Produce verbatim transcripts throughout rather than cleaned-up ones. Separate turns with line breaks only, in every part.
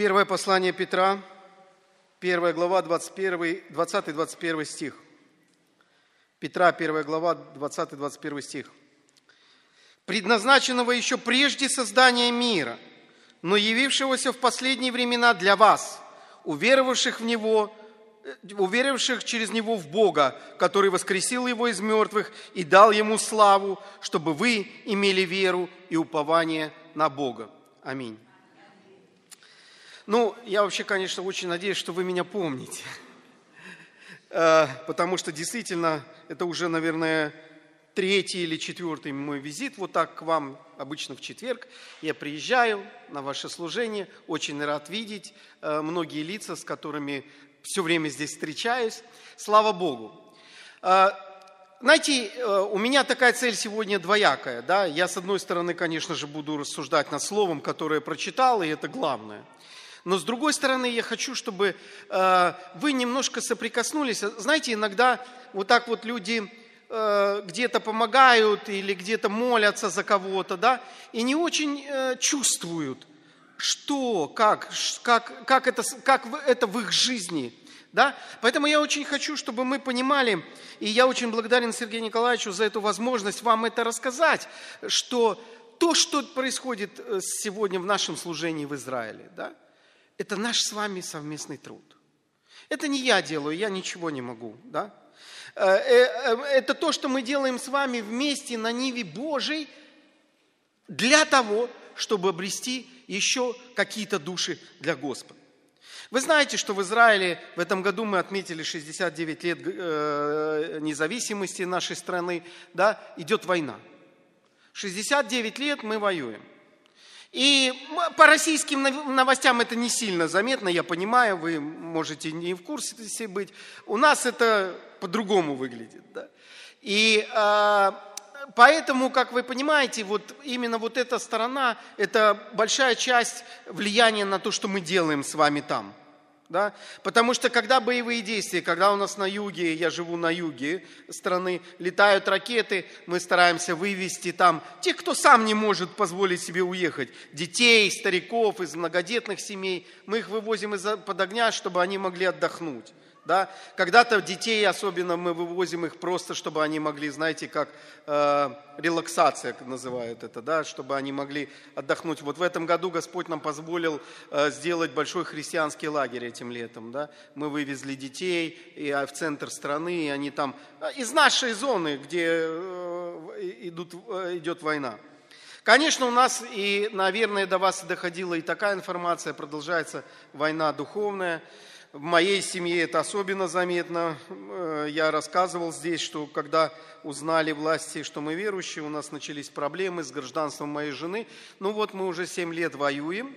Первое послание Петра, первая глава, двадцать первый, двадцатый двадцать первый стих. Петра, первая глава, двадцатый двадцать первый стих. «Предназначенного еще прежде создания мира, но явившегося в последние времена для вас, уверовавших в Него, уверовавших через Него в Бога, который воскресил Его из мертвых и дал Ему славу, чтобы вы имели веру и упование на Бога». Аминь. Ну, я вообще, конечно, очень надеюсь, что вы меня помните, потому что действительно это уже, наверное, третий или четвертый мой визит вот так к вам, обычно в четверг. Я приезжаю на ваше служение, очень рад видеть многие лица, с которыми все время здесь встречаюсь. Слава Богу. Знаете, у меня такая цель сегодня двоякая. Да? Я, с одной стороны, конечно же, буду рассуждать над словом, которое прочитал, и это главное. Но с другой стороны, я хочу, чтобы э, вы немножко соприкоснулись. Знаете, иногда вот так вот люди э, где-то помогают или где-то молятся за кого-то, да, и не очень э, чувствуют, что, как, как, как, это, как это в их жизни. Да? Поэтому я очень хочу, чтобы мы понимали, и я очень благодарен Сергею Николаевичу за эту возможность вам это рассказать, что то, что происходит сегодня в нашем служении в Израиле, да, это наш с вами совместный труд. Это не я делаю, я ничего не могу. Да? Это то, что мы делаем с вами вместе на ниве Божией для того, чтобы обрести еще какие-то души для Господа. Вы знаете, что в Израиле в этом году мы отметили шестьдесят девять лет независимости нашей страны, да, идет война. шестьдесят девять лет мы воюем. И по российским новостям это не сильно заметно, я понимаю, вы можете не в курсе быть. У нас это по-другому выглядит. Да? И э, поэтому, как вы понимаете, вот именно вот эта сторона, это большая часть влияния на то, что мы делаем с вами там. Да? Потому что когда боевые действия, когда у нас на юге, я живу на юге страны, летают ракеты, мы стараемся вывести там тех, кто сам не может позволить себе уехать, детей, стариков из многодетных семей, мы их вывозим из-под огня, чтобы они могли отдохнуть. Да? Когда-то детей особенно мы вывозим их просто, чтобы они могли, знаете, как э, релаксация называют это, да? Чтобы они могли отдохнуть. Вот в этом году Господь нам позволил э, сделать большой христианский лагерь этим летом. Да? Мы вывезли детей и, а, в центр страны, и они там, из нашей зоны, где э, идут, э, идет война. Конечно, у нас, и, наверное, до вас доходила и такая информация, продолжается война духовная. В моей семье это особенно заметно. Я рассказывал здесь, что когда узнали власти, что мы верующие, у нас начались проблемы с гражданством моей жены. Ну вот мы уже семь лет воюем.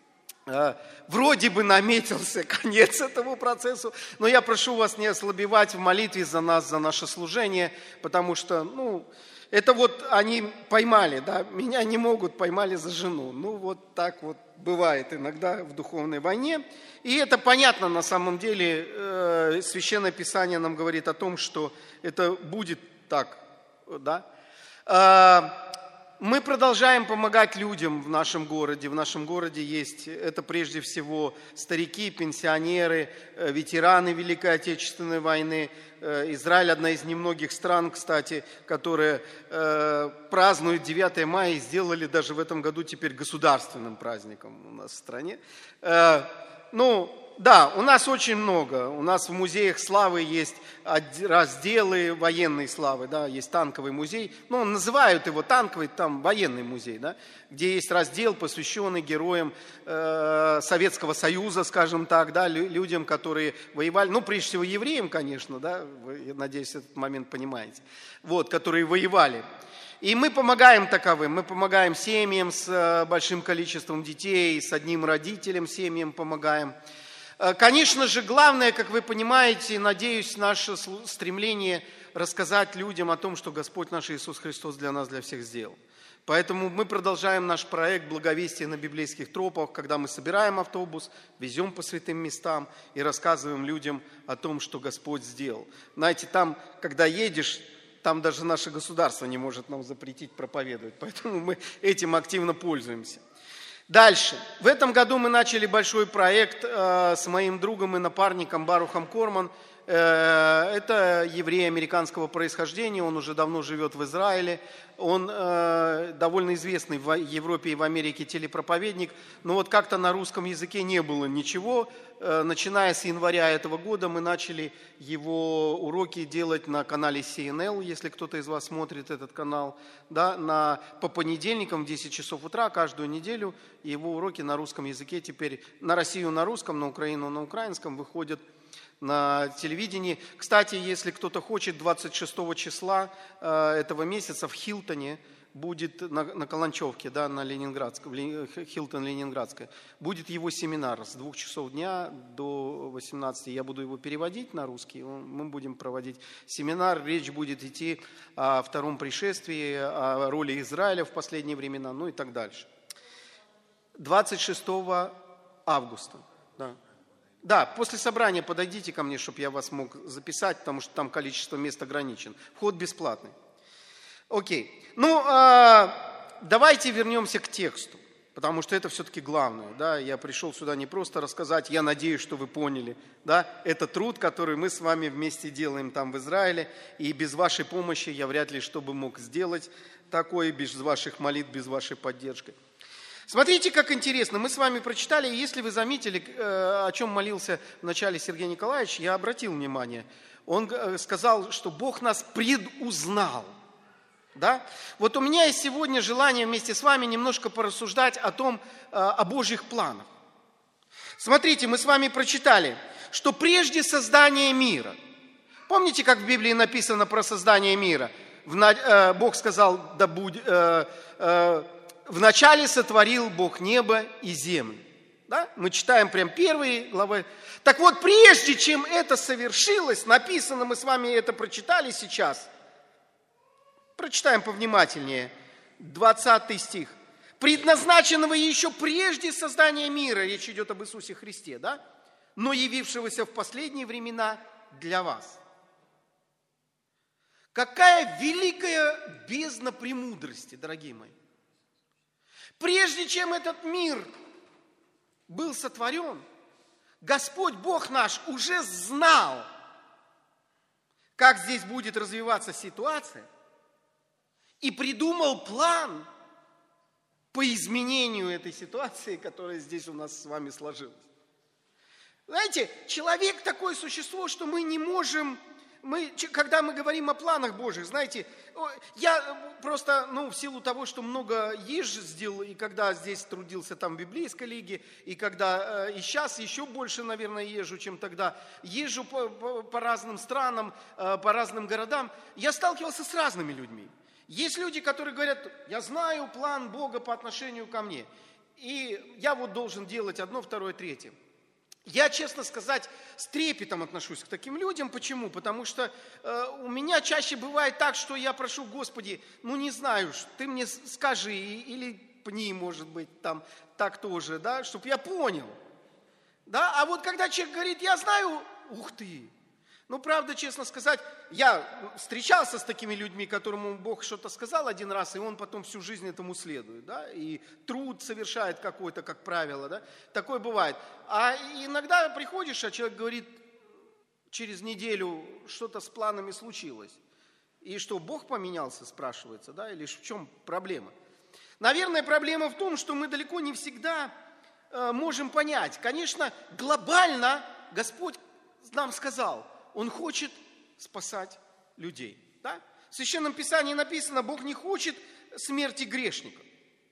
Вроде бы наметился конец этому процессу, но я прошу вас не ослабевать в молитве за нас, за наше служение, потому что, ну, это вот они поймали, да, меня не могут, поймали за жену. Ну, вот так вот бывает иногда в духовной войне. И это понятно на самом деле. Э, Священное Писание нам говорит о том, что это будет так, да. Э, мы продолжаем помогать людям в нашем городе. В нашем городе есть, это прежде всего старики, пенсионеры, э, ветераны Великой Отечественной войны. Израиль одна из немногих стран, кстати, которые э, празднуют девятое мая и сделали даже в этом году теперь государственным праздником у нас в стране. Э, ну, да, у нас очень много. У нас в музеях славы есть разделы военной славы, да, есть танковый музей. Ну, называют его танковый, там военный музей, да, где есть раздел, посвященный героям э, Советского Союза, скажем так, да, людям, которые воевали, ну, прежде всего, евреям, конечно, да, вы, я надеюсь, этот момент понимаете, вот, которые воевали. И мы помогаем таковым, мы помогаем семьям с большим количеством детей, с одним родителем семьям помогаем. Конечно же, главное, как вы понимаете, надеюсь, наше стремление рассказать людям о том, что Господь наш Иисус Христос для нас, для всех сделал. Поэтому мы продолжаем наш проект «Благовестие на библейских тропах», когда мы собираем автобус, везем по святым местам и рассказываем людям о том, что Господь сделал. Знаете, там, когда едешь, там даже наше государство не может нам запретить проповедовать, поэтому мы этим активно пользуемся. Дальше. В этом году мы начали большой проект э, с моим другом и напарником Барухом Корман. Э, это еврей американского происхождения, он уже давно живет в Израиле. Он э, довольно известный в Европе и в Америке телепроповедник. Но вот как-то на русском языке не было ничего. Э, начиная с января этого года мы начали его уроки делать на канале си эн эл, если кто-то из вас смотрит этот канал. Да, на, по понедельникам в десять часов утра каждую неделю. Его уроки на русском языке теперь на Россию на русском, на Украину на украинском выходят на телевидении. Кстати, если кто-то хочет, двадцать шестого числа э, этого месяца в Хилтоне будет, на, на Каланчевке, да, на Ленинградском, Хилтон Ленинградская, будет его семинар с двух часов дня до восемнадцати. Я буду его переводить на русский, мы будем проводить семинар. Речь будет идти о втором пришествии, о роли Израиля в последние времена, ну и так дальше. двадцать шестого августа, да. Да, после собрания подойдите ко мне, чтобы я вас мог записать, потому что там количество мест ограничено. Вход бесплатный. Окей. Ну, э, давайте вернемся к тексту, потому что это все-таки главное. Да? Я пришел сюда не просто рассказать, я надеюсь, что вы поняли. Да? Это труд, который мы с вами вместе делаем там в Израиле, и без вашей помощи я вряд ли что бы мог сделать такое, без ваших молитв, без вашей поддержки. Смотрите, как интересно. Мы с вами прочитали, и если вы заметили, о чем молился вначале Сергей Николаевич, я обратил внимание. Он сказал, что Бог нас предузнал. Да? Вот у меня есть сегодня желание вместе с вами немножко порассуждать о том, о Божьих планах. Смотрите, мы с вами прочитали, что прежде создания мира, помните, как в Библии написано про создание мира? Бог сказал, да будь... Вначале сотворил Бог небо и землю. Да? Мы читаем прям первые главы. Так вот, прежде чем это совершилось, написано, мы с вами это прочитали сейчас. Прочитаем повнимательнее. двадцатый стих. Предназначенного еще прежде создания мира, речь идет об Иисусе Христе, да? Но явившегося в последние времена для вас. Какая великая бездна премудрости, дорогие мои. Прежде чем этот мир был сотворен, Господь Бог наш уже знал, как здесь будет развиваться ситуация, и придумал план по изменению этой ситуации, которая здесь у нас с вами сложилась. Знаете, человек такое существо, что мы не можем... Мы, когда мы говорим о планах Божьих, знаете, я просто, ну, в силу того, что много езжу сделал, и когда здесь трудился там в библейской лиге, и когда, и сейчас еще больше, наверное, езжу, чем тогда, езжу по, по, по разным странам, по разным городам, я сталкивался с разными людьми. Есть люди, которые говорят, я знаю план Бога по отношению ко мне, и я вот должен делать одно, второе, третье. Я, честно сказать, с трепетом отношусь к таким людям. Почему? Потому что э, у меня чаще бывает так, что я прошу, Господи, ну не знаю, ты мне скажи, или пни, может быть, там так тоже, да, чтобы я понял. Да? А вот когда человек говорит, я знаю, ух ты. Ну, правда, честно сказать, я встречался с такими людьми, которому Бог что-то сказал один раз, и он потом всю жизнь этому следует, да, и труд совершает какой-то, как правило, да, такое бывает. А иногда приходишь, а человек говорит, через неделю что-то с планами случилось. И что, Бог поменялся, спрашивается, да, или в чем проблема? Наверное, проблема в том, что мы далеко не всегда э, можем понять. Конечно, глобально Господь нам сказал, Он хочет спасать людей. Да? В Священном Писании написано, Бог не хочет смерти грешников.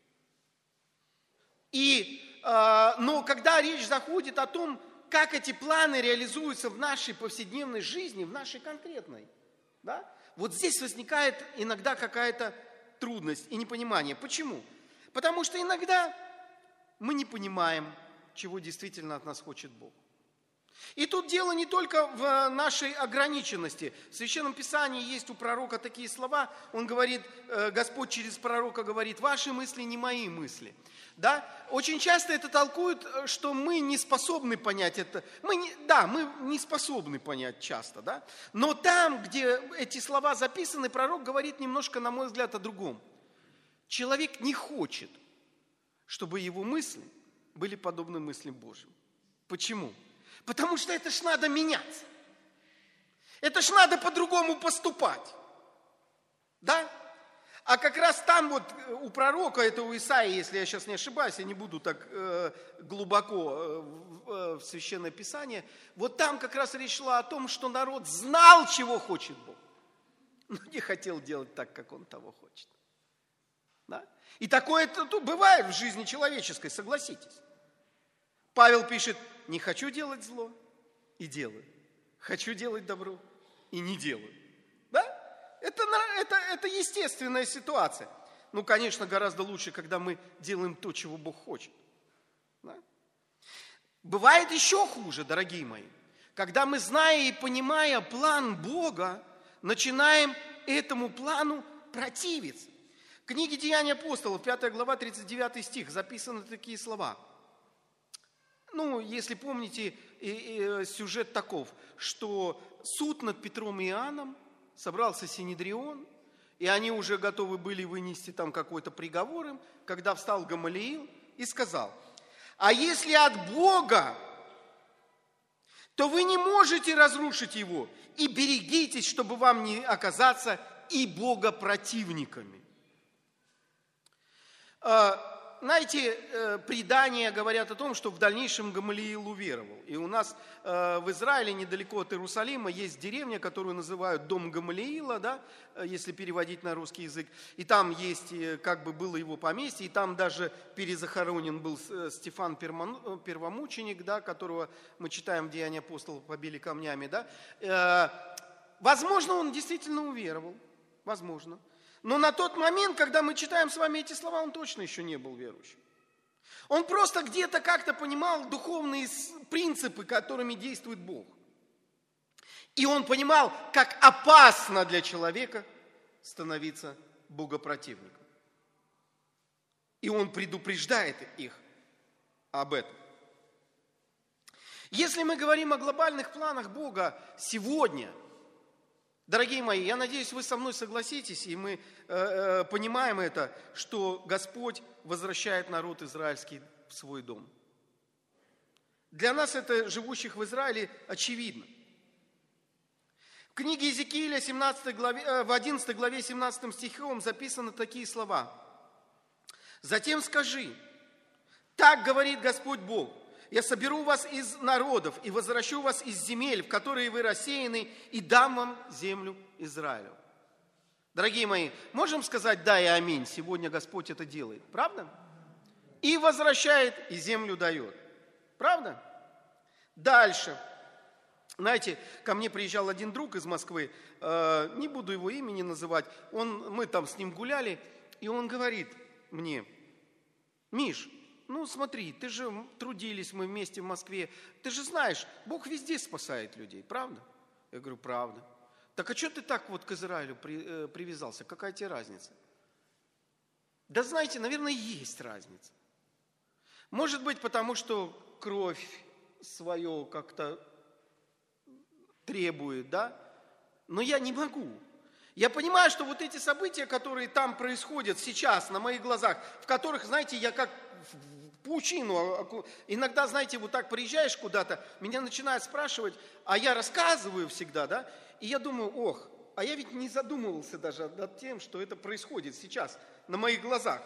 И, э, но когда речь заходит о том, как эти планы реализуются в нашей повседневной жизни, в нашей конкретной, да, вот здесь возникает иногда какая-то трудность и непонимание. Почему? Потому что иногда мы не понимаем, чего действительно от нас хочет Бог. И тут дело не только в нашей ограниченности. В Священном Писании есть у пророка такие слова. Он говорит, Господь через пророка говорит, ваши мысли не мои мысли. Да? Очень часто это толкуют, что мы не способны понять это. Мы не, да, мы не способны понять часто. Да? Но там, где эти слова записаны, пророк говорит немножко, на мой взгляд, о другом. Человек не хочет чтобы его мысли были подобны мыслям Божьим. Почему? Потому что это ж надо меняться. Это ж надо по-другому поступать. Да? А как раз там вот у пророка, это у Исаии, если я сейчас не ошибаюсь, я не буду так э, глубоко э, в, в Священное Писание, вот там как раз речь шла о том, что народ знал, чего хочет Бог, но не хотел делать так, как он того хочет. Да? И такое -то бывает в жизни человеческой, согласитесь. Павел пишет: не хочу делать зло и делаю, хочу делать добро и не делаю. Да? Это, это, это естественная ситуация. Ну, конечно, гораздо лучше, когда мы делаем то, чего Бог хочет. Да? Бывает еще хуже, дорогие мои, когда мы, зная и понимая план Бога, начинаем этому плану противиться. В книге Деяний апостолов, пятая глава, тридцать девятый стих, записаны такие слова. Ну, если помните, и, и, сюжет таков, что суд над Петром и Иоанном, собрался Синедрион, и они уже готовы были вынести там какой-то приговор им, когда встал Гамалиил и сказал: а если от Бога, то вы не можете разрушить его, и берегитесь, чтобы вам не оказаться и богопротивниками. Знаете, предания говорят о том, что в дальнейшем Гамалиил уверовал. И у нас в Израиле, недалеко от Иерусалима, есть деревня, которую называют Дом Гамалиила, да, если переводить на русский язык. И там есть, как бы было его поместье, и там даже перезахоронен был Стефан Первомученик, да, которого мы читаем в Деяниях апостолов, побили камнями. Да. Возможно, он действительно уверовал, возможно. Но на тот момент, когда мы читаем с вами эти слова, он точно еще не был верующим. Он просто где-то как-то понимал духовные принципы, которыми действует Бог. И он понимал, как опасно для человека становиться богопротивником. И он предупреждает их об этом. Если мы говорим о глобальных планах Бога сегодня, дорогие мои, я надеюсь, вы со мной согласитесь, и мы э, э, понимаем это, что Господь возвращает народ израильский в свой дом. Для нас это, живущих в Израиле, очевидно. В книге Иезекииля семнадцатой главе, э, в одиннадцатой главе семнадцатым стихом записаны такие слова. «Затем скажи, так говорит Господь Бог, я соберу вас из народов и возвращу вас из земель, в которые вы рассеяны, и дам вам землю Израилю». Дорогие мои, можем сказать «да» и «аминь». Сегодня Господь это делает, правда? И возвращает, и землю дает. Правда? Дальше. Знаете, ко мне приезжал один друг из Москвы, э, не буду его имени называть, он, мы там с ним гуляли, и он говорит мне: Миш, ну смотри, ты же трудились мы вместе в Москве, ты же знаешь, Бог везде спасает людей, правда? Я говорю: правда. Так а что ты так вот к Израилю при, э, привязался, какая тебе разница? Да знаете, наверное, есть разница. Может быть, потому что кровь свое как-то требует, да? Но я не могу. Я понимаю, что вот эти события, которые там происходят сейчас на моих глазах, в которых, знаете, я как в паучину, иногда, знаете, вот так приезжаешь куда-то, меня начинают спрашивать, а я рассказываю всегда, да? И я думаю: ох, а я ведь не задумывался даже над тем, что это происходит сейчас на моих глазах.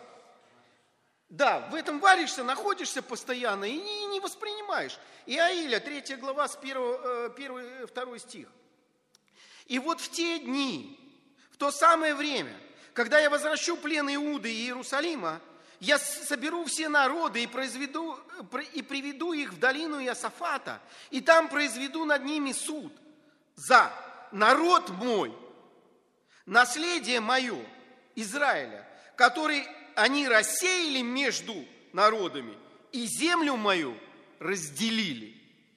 Да, в этом варишься, находишься постоянно и не, не воспринимаешь. Иаиля, третья глава, с первого, первый, второй стих. «И вот в те дни, в то самое время, когда я возвращу плен Иуды и Иерусалима, я соберу все народы и, произведу, и приведу их в долину Иосафата, и там произведу над ними суд за народ мой, наследие мое, Израиля, который они рассеяли между народами, и землю мою разделили».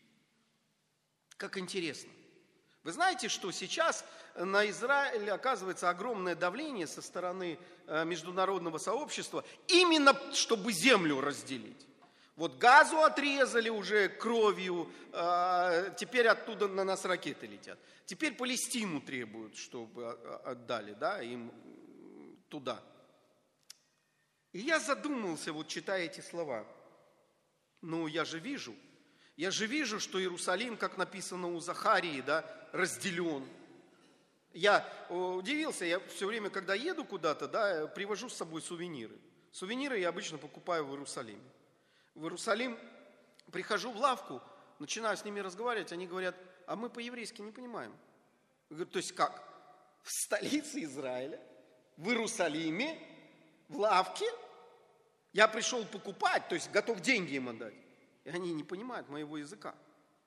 Как интересно. Вы знаете, что сейчас на Израиль оказывается огромное давление со стороны международного сообщества, именно чтобы землю разделить. Вот Газу отрезали уже кровью, теперь оттуда на нас ракеты летят. Теперь Палестину требуют, чтобы отдали, да, им туда. И я задумался, вот читая эти слова. Ну, я же вижу, я же вижу, что Иерусалим, как написано у Захарии, да, разделен. Я удивился, я все время, когда еду куда-то, да, привожу с собой сувениры. Сувениры я обычно покупаю в Иерусалиме. В Иерусалим прихожу в лавку, начинаю с ними разговаривать, они говорят, а мы по-еврейски не понимаем. Я говорю, то есть как? В столице Израиля, в Иерусалиме, в лавке я пришел покупать, то есть готов деньги им отдать. И они не понимают моего языка.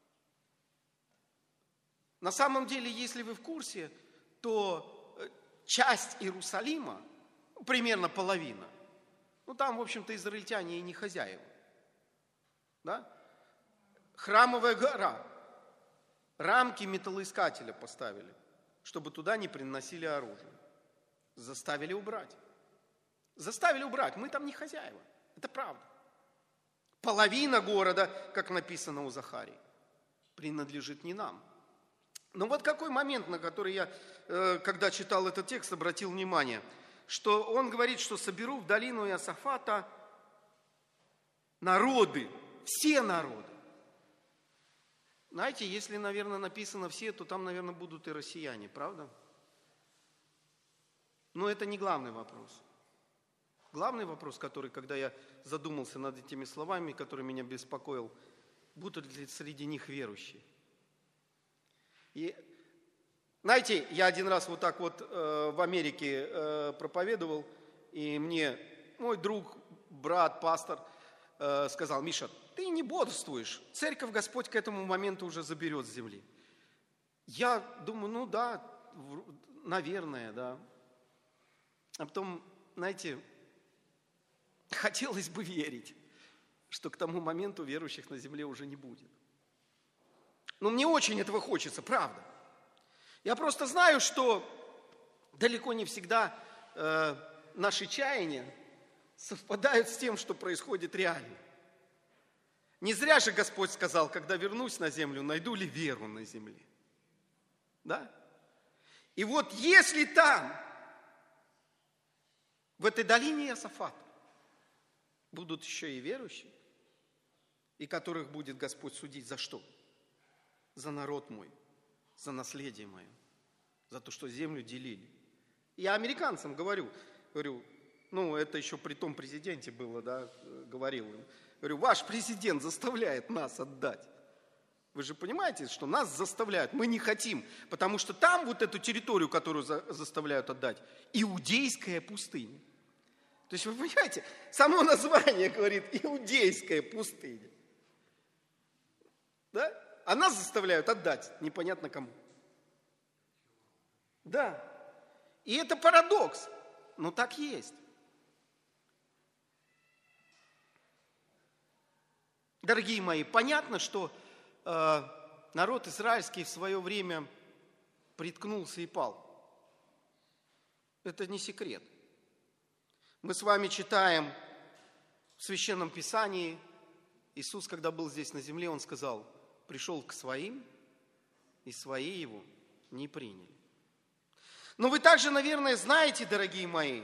На самом деле, если вы в курсе, то часть Иерусалима, ну, примерно половина, ну там, в общем-то, израильтяне и не хозяева. Да? Храмовая гора. Рамки металлоискателя поставили, чтобы туда не приносили оружие. Заставили убрать. Заставили убрать. Мы там не хозяева. Это правда. Половина города, как написано у Захарии, принадлежит не нам. Но вот какой момент, на который я, когда читал этот текст, обратил внимание, что он говорит, что соберу в долину Иосафата народы, все народы. Знаете, если, наверное, написано все, то там, наверное, будут и россияне, правда? Но это не главный вопрос. Главный вопрос, который, когда я задумался над этими словами, который меня беспокоил, будут ли среди них верующие? И, знаете, я один раз вот так вот э, в Америке э, проповедовал, и мне мой друг, брат, пастор э, сказал, Миша, ты не бодрствуешь, церковь Господь к этому моменту уже заберет с земли. Я думаю, ну да, наверное, да. А потом, знаете, хотелось бы верить, что к тому моменту верующих на земле уже не будет. Но мне очень этого хочется, правда. Я просто знаю, что далеко не всегда э, наши чаяния совпадают с тем, что происходит реально. Не зря же Господь сказал, когда вернусь на землю, найду ли веру на земле. Да? И вот если там, в этой долине Иосафата, будут еще и верующие, и которых будет Господь судить за что? За народ мой, за наследие мое, за то, что землю делили. Я американцам говорю, говорю, ну это еще при том президенте было, да, говорил им, говорю, ваш президент заставляет нас отдать. Вы же понимаете, что нас заставляют, мы не хотим, потому что там вот эту территорию, которую за, заставляют отдать, иудейская пустыня. То есть вы понимаете, само название говорит иудейская пустыня. Да? А нас заставляют отдать непонятно кому. Да. И это парадокс, но так есть. Дорогие мои, понятно, что э, народ израильский в свое время приткнулся и пал. Это не секрет. Мы с вами читаем в Священном Писании, Иисус, когда был здесь на земле, Он сказал, пришел к своим, и свои Его не приняли. Но вы также, наверное, знаете, дорогие мои,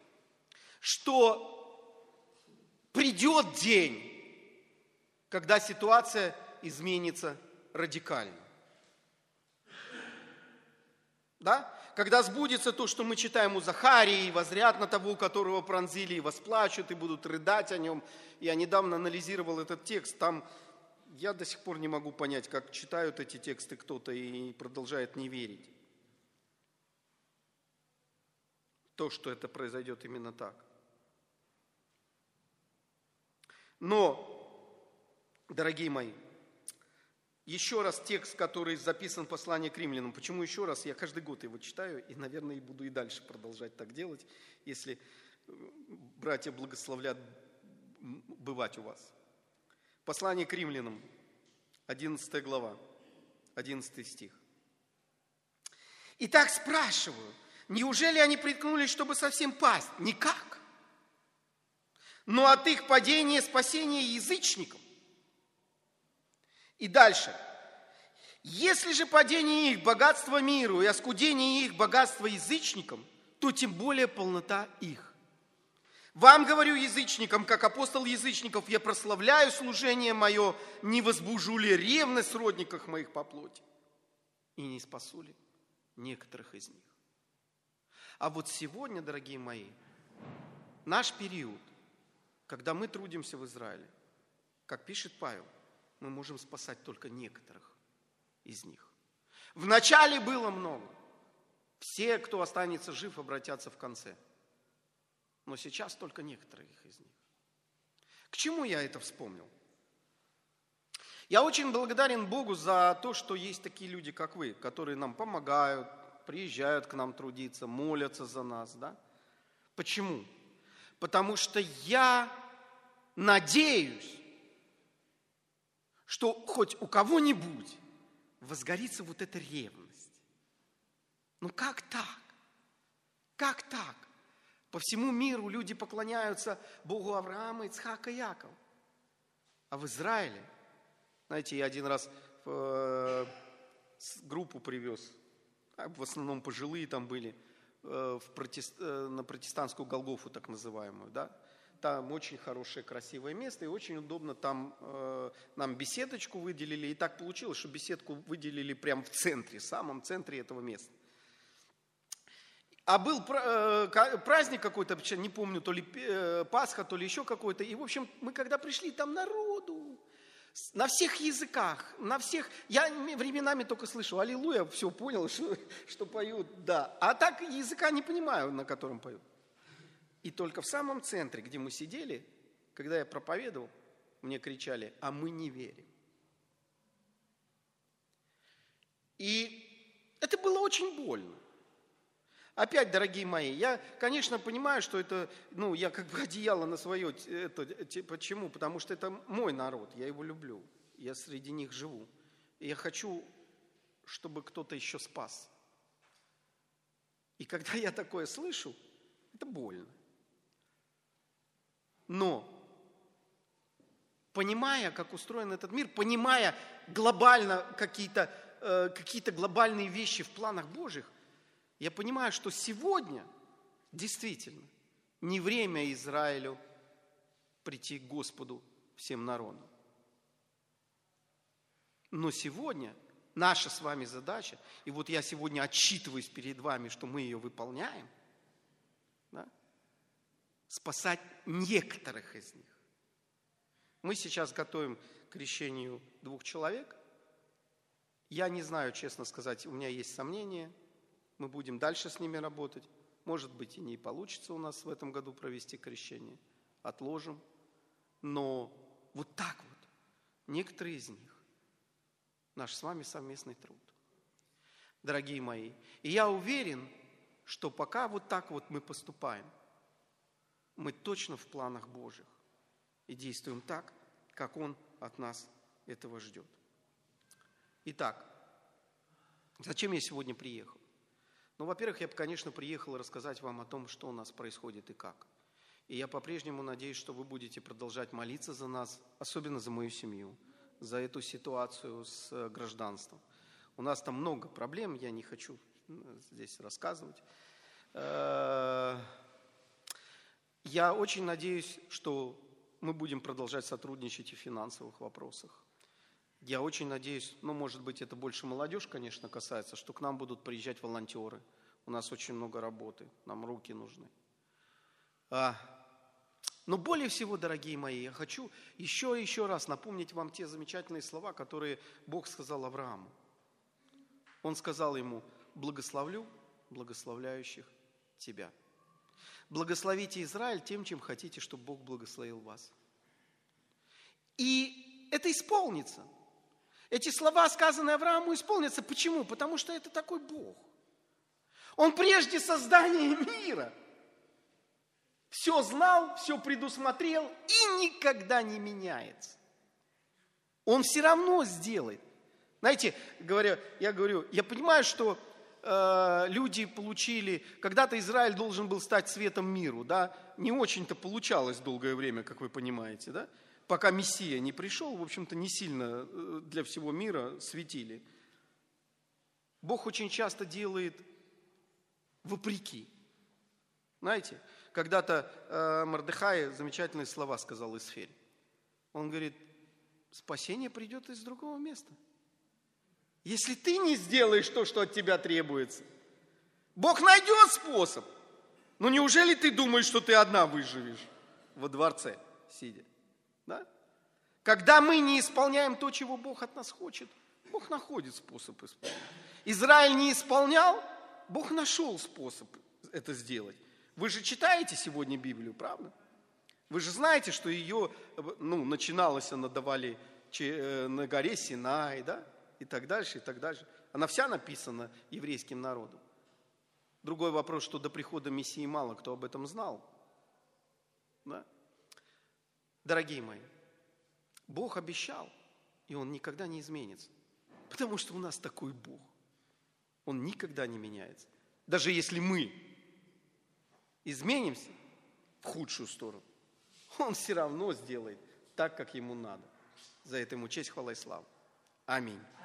что придет день, когда ситуация изменится радикально. Да? Когда сбудется то, что мы читаем у Захарии, воззрят на того, которого пронзили, и восплачут, и будут рыдать о нем. Я недавно анализировал этот текст, там я до сих пор не могу понять, как читают эти тексты кто-то и продолжает не верить. То, что это произойдет именно так. Но, дорогие мои, еще раз текст, который записан в послании к римлянам. Почему еще раз? Я каждый год его читаю, и, наверное, и буду и дальше продолжать так делать, если братья благословлят бывать у вас. Послание к римлянам, одиннадцатая глава, одиннадцатый стих. Итак, спрашиваю, неужели они приткнулись, чтобы совсем пасть? Никак. Но от их падения спасение язычникам. И дальше. Если же падение их богатства миру и оскудение их богатства язычникам, то тем более полнота их. Вам говорю, язычникам, как апостол язычников, я прославляю служение мое, не возбужу ли ревность в родниках моих по плоти, и не спасу ли некоторых из них. А вот сегодня, дорогие мои, наш период, когда мы трудимся в Израиле, как пишет Павел, мы можем спасать только некоторых из них. Вначале было много. Все, кто останется жив, обратятся в конце. Но сейчас только некоторых из них. К чему я это вспомнил? Я очень благодарен Богу за то, что есть такие люди, как вы, которые нам помогают, приезжают к нам трудиться, молятся за нас. Да? Почему? Потому что я надеюсь, что хоть у кого-нибудь возгорится вот эта ревность. Ну как так? Как так? По всему миру люди поклоняются Богу Авраама, Ицхака и Якова. А в Израиле, знаете, я один раз э, группу привез, в основном пожилые там были, э, в протест, э, на протестантскую Голгофу так называемую, да. Там очень хорошее, красивое место, и очень удобно там э, нам беседочку выделили. И так получилось, что беседку выделили прямо в центре, в самом центре этого места. А был праздник какой-то, не помню, то ли Пасха, то ли еще какой-то. И, в общем, мы когда пришли, там народу, на всех языках, на всех... Я временами только слышу «Аллилуйя», все понял, что, что поют, да. А так языка не понимаю, на котором поют. И только в самом центре, где мы сидели, когда я проповедовал, мне кричали: «А мы не верим». И это было очень больно. Опять, дорогие мои, я, конечно, понимаю, что это, ну, я как бы одеяло на свое, это, почему? Потому что это мой народ, я его люблю, я среди них живу. И я хочу, чтобы кто-то еще спас. И когда я такое слышу, это больно. Но, понимая, как устроен этот мир, понимая глобально какие-то, э, какие-то глобальные вещи в планах Божьих, я понимаю, что сегодня действительно не время Израилю прийти к Господу всем народам. Но сегодня наша с вами задача, и вот я сегодня отчитываюсь перед вами, что мы ее выполняем, да, спасать некоторых из них. Мы сейчас готовим к крещению двух человек. Я не знаю, честно сказать, у меня есть сомнения. Мы будем дальше с ними работать. Может быть, и не получится у нас в этом году провести крещение. Отложим. Но вот так вот, некоторые из них, наш с вами совместный труд. Дорогие мои, и я уверен, что пока вот так вот мы поступаем, мы точно в планах Божьих и действуем так, как Он от нас этого ждет. Итак, зачем я сегодня приехал? Ну, во-первых, я бы, конечно, приехал рассказать вам о том, что у нас происходит и как. И я по-прежнему надеюсь, что вы будете продолжать молиться за нас, особенно за мою семью, за эту ситуацию с гражданством. У нас там много проблем, я не хочу здесь рассказывать. Я очень надеюсь, что мы будем продолжать сотрудничать и в финансовых вопросах. Я очень надеюсь, ну, может быть, это больше молодежь, конечно, касается, что к нам будут приезжать волонтеры. У нас очень много работы, нам руки нужны. А, но более всего, дорогие мои, я хочу еще и еще раз напомнить вам те замечательные слова, которые Бог сказал Аврааму. Он сказал ему: «Благословлю благословляющих тебя». Благословите Израиль тем, чем хотите, чтобы Бог благословил вас. И это исполнится. Эти слова, сказанные Аврааму, исполнятся. Почему? Потому что это такой Бог. Он прежде создания мира все знал, все предусмотрел и никогда не меняется. Он все равно сделает. Знаете, говоря, я говорю, я понимаю, что э, люди получили, когда-то Израиль должен был стать светом миру, да, не очень-то получалось долгое время, как вы понимаете, да. Пока Мессия не пришел, в общем-то, не сильно для всего мира светили. Бог очень часто делает вопреки. Знаете, Когда-то э, Мордехай замечательные слова сказал Эстере. Он говорит, спасение придет из другого места. Если ты не сделаешь то, что от тебя требуется, Бог найдет способ. Но неужели ты думаешь, что ты одна выживешь во дворце, сидя? Да? Когда мы не исполняем то, чего Бог от нас хочет, Бог находит способ исполнить. Израиль не исполнял, Бог нашел способ это сделать. Вы же читаете сегодня Библию, правда? Вы же знаете, что ее, ну, начиналась она давали на горе Синай, да? И так дальше, и так дальше. Она вся написана еврейским народом. Другой вопрос, что до прихода Мессии мало кто об этом знал. Да? Дорогие мои, Бог обещал, и Он никогда не изменится. Потому что у нас такой Бог. Он никогда не меняется. Даже если мы изменимся в худшую сторону, Он все равно сделает так, как Ему надо. За это Ему честь, хвала и слава. Аминь.